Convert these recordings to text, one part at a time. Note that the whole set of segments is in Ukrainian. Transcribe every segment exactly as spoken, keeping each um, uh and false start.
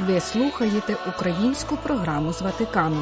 Ви слухаєте українську програму з Ватикану.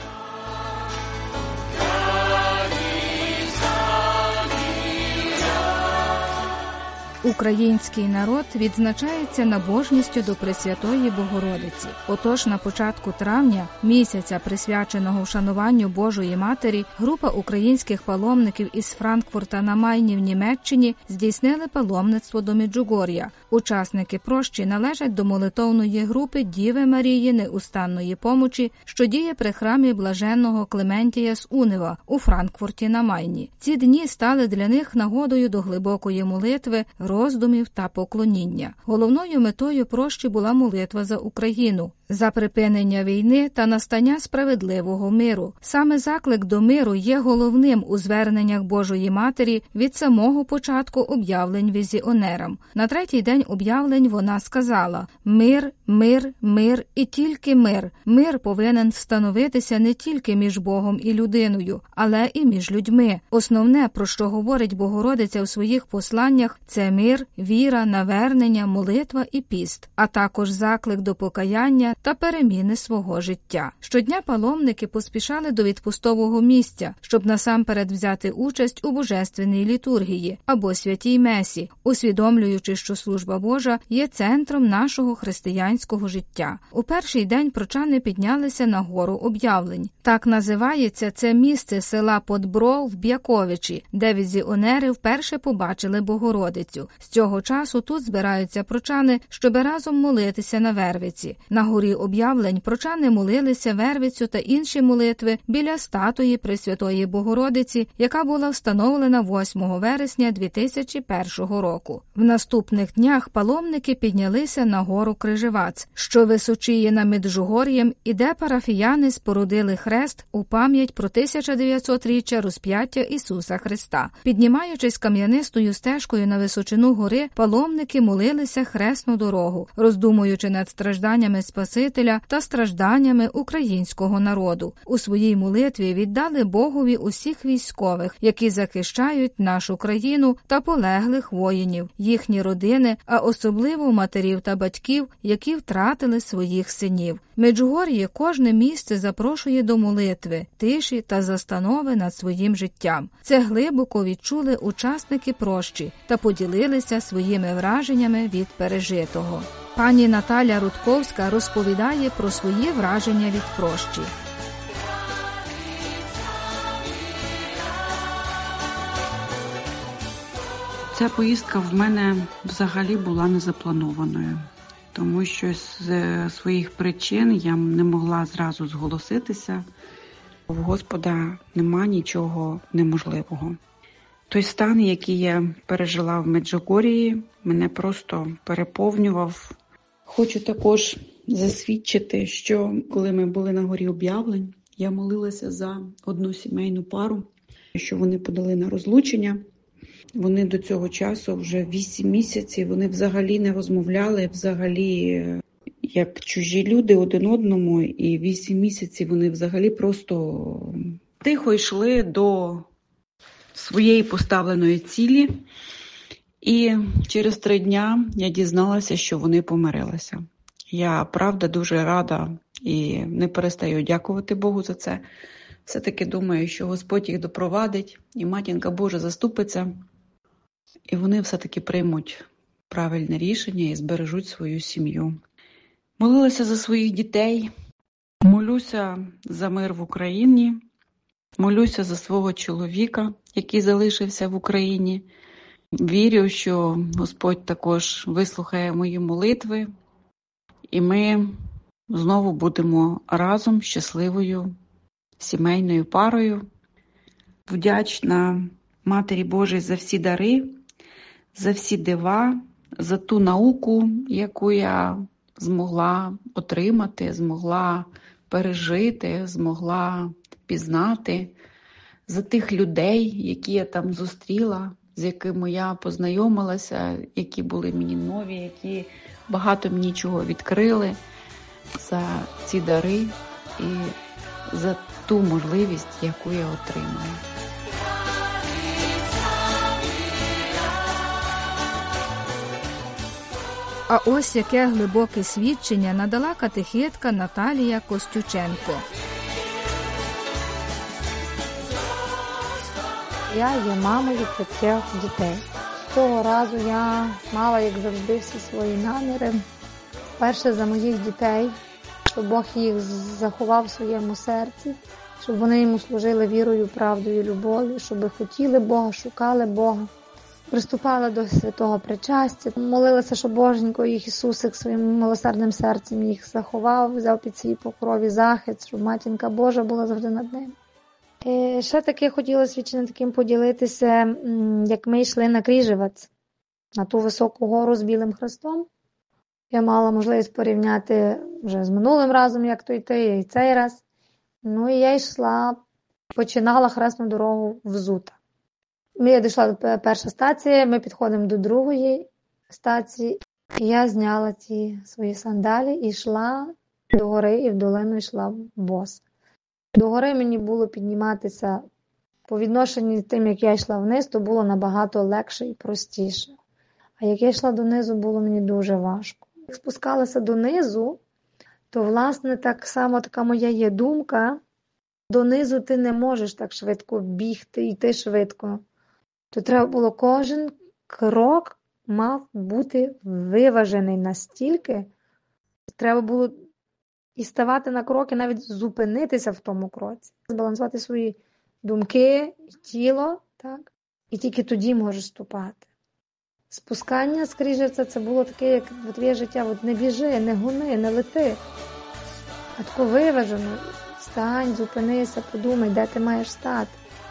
Український народ відзначається набожністю до Пресвятої Богородиці. Отож, на початку травня, місяця, присвяченого вшануванню Божої Матері, група українських паломників із Франкфурта на Майні в Німеччині здійснили паломництво до Меджугор'я. Учасники прощі належать до молитовної групи Діви Марії Неустанної Помочі, що діє при храмі блаженного Клементія з Унева у Франкфурті на Майні. Ці дні стали для них нагодою до глибокої молитви, роздумів та поклоніння. Головною метою прощі була молитва за Україну, за припинення війни та настання справедливого миру. Саме заклик до миру є головним у зверненнях Божої Матері від самого початку об'явлень візіонерам. На третій день об'явлень вона сказала: «Мир, мир, мир і тільки мир. Мир повинен встановитися не тільки між Богом і людиною, але і між людьми. Основне, про що говорить Богородиця у своїх посланнях, це мир, віра, навернення, молитва і піст, а також заклик до покаяння та переміни свого життя». Щодня паломники поспішали до відпустового місця, щоб насамперед взяти участь у божественній літургії або святій месі, усвідомлюючи, що служба Божа є центром нашого християнського життя. У перший день прочани піднялися на гору об'явлень. Так називається це місце села Подбро в Б'яковичі, де візіонери вперше побачили Богородицю. З цього часу тут збираються прочани, щоб разом молитися на Вервиці. На горі об'явлень прочани молилися Вервицю та інші молитви біля статуї Пресвятої Богородиці, яка була встановлена восьмого вересня дві тисячі першого року. В наступних днях паломники піднялися на гору Крижевац, що височіє над Меджугор'єм, і де парафіяни спорудили хрест у пам'ять про тисяча дев'ятсотріччя розп'яття Ісуса Христа. Піднімаючись кам'янистою стежкою на височину гори, паломники молилися хресну дорогу, роздумуючи над стражданнями Спасителя та стражданнями українського народу. У своїй молитві віддали Богові усіх військових, які захищають нашу країну, та полеглих воїнів, їхні родини, а особливо матерів та батьків, які втратили своїх синів. Меджугор'є кожне місце запрошує до молитви, тиші та застанови над своїм життям. Це глибоко відчули учасники прощі та поділилися своїми враженнями від пережитого. Пані Наталя Рудковська розповідає про свої враження від прощі. Ця поїздка в мене взагалі була незапланованою, тому що з своїх причин я не могла зразу зголоситися. В Господа нема нічого неможливого. Той стан, який я пережила в Меджугор'ї, мене просто переповнював. Хочу також засвідчити, що коли ми були на горі об'явлень, я молилася за одну сімейну пару, що вони подали на розлучення. Вони до цього часу вже вісім місяців, вони взагалі не розмовляли, взагалі як чужі люди один одному, і вісім місяців вони взагалі просто тихо йшли до своєї поставленої цілі. І через три дня я дізналася, що вони помирилися. Я, правда, дуже рада і не перестаю дякувати Богу за це. Все-таки думаю, що Господь їх допровадить, і Матінка Божа заступиться, і вони все-таки приймуть правильне рішення і збережуть свою сім'ю. Молилася за своїх дітей, молюся за мир в Україні, молюся за свого чоловіка, який залишився в Україні. Вірю, що Господь також вислухає мої молитви, і ми знову будемо разом щасливою сімейною парою. Вдячна Матері Божій за всі дари, за всі дива, за ту науку, яку я змогла отримати, змогла пережити, змогла пізнати, за тих людей, які я там зустріла, з якими я познайомилася, які були мені нові, які багато мені чого відкрили, за ці дари і за ту можливість, яку я отримала. А ось яке глибоке свідчення надала катехитка Наталія Костюченко. Я є мамою трьох дітей. Того разу я мала, як завжди, всі свої наміри. Перше за моїх дітей, щоб Бог їх заховав в своєму серці, щоб вони йому служили вірою, правдою, любов'ю, щоб хотіли Бога, шукали Бога. Приступала до святого причастя, молилася, щоб Боженько їх Ісусик своїм милосердним серцем їх заховав, взяв під свій покрові захист, щоб Матінка Божа була завжди над ним. І ще таки хотіла свідченням таким поділитися, як ми йшли на Кріжевець, на ту високу гору з Білим Хрестом. Я мала можливість порівняти вже з минулим разом, як то йти, і цей раз. Ну і я йшла, починала хресну дорогу взута. Я дійшла до першої стації, ми підходимо до другої стації. І я зняла ті свої сандалі і йшла до гори, і в долину йшла боса. До гори мені було підніматися по відношенню з тим, як я йшла вниз, то було набагато легше і простіше. А як я йшла донизу, було мені дуже важко. Як спускалася донизу, то, власне, так само така моя є думка, донизу ти не можеш так швидко бігти, йти швидко. То треба було кожен крок мав бути виважений настільки, треба було і ставати на кроки, навіть зупинитися в тому кроці, збалансувати свої думки, тіло, так? І тільки тоді можеш ступати. Спускання з Кріжевця – це було таке, як твоє життя, от не біжи, не гони, не лети, а тако виважено, стань, зупинися, подумай, де ти маєш стати.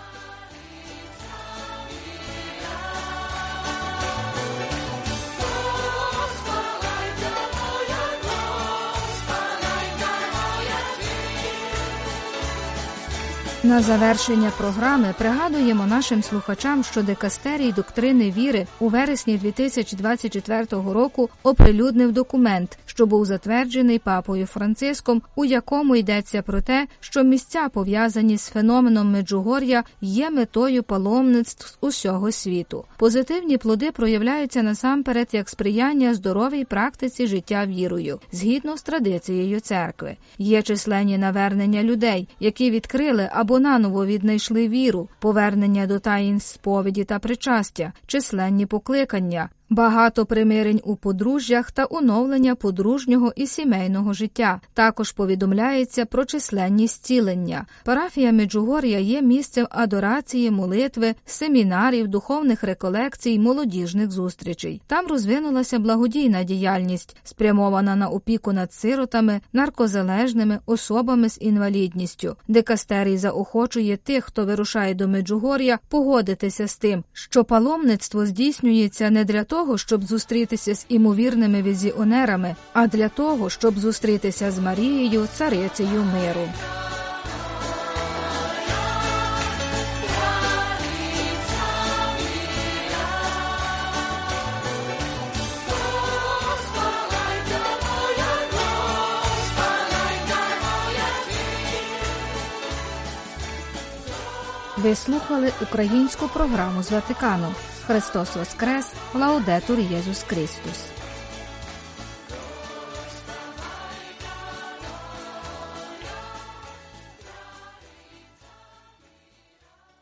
На завершення програми пригадуємо нашим слухачам, що дикастерій доктрини віри у вересні дві тисячі двадцять четвертого року оприлюднив документ, що був затверджений папою Франциском, у якому йдеться про те, що місця, пов'язані з феноменом Меджугор'я, є метою паломництв з усього світу. Позитивні плоди проявляються насамперед як сприяння здоровій практиці життя вірою, згідно з традицією церкви. Є численні навернення людей, які відкрили або наново віднайшли віру, повернення до таїнств сповіді та причастя, численні покликання, багато примирень у подружжях та оновлення подружнього і сімейного життя. Також повідомляється про численні зцілення. Парафія Меджугор'я є місцем адорації, молитви, семінарів, духовних реколекцій, молодіжних зустрічей. Там розвинулася благодійна діяльність, спрямована на опіку над сиротами, наркозалежними, особами з інвалідністю. Дикастерій заохочує тих, хто вирушає до Меджугор'я, погодитися з тим, що паломництво здійснюється не для того, того, щоб зустрітися з імовірними візіонерами, а для того, щоб зустрітися з Марією, царицею миру. Ви слухали українську програму з Ватикану. Христос Воскрес! Лаудетур Єсус Христос!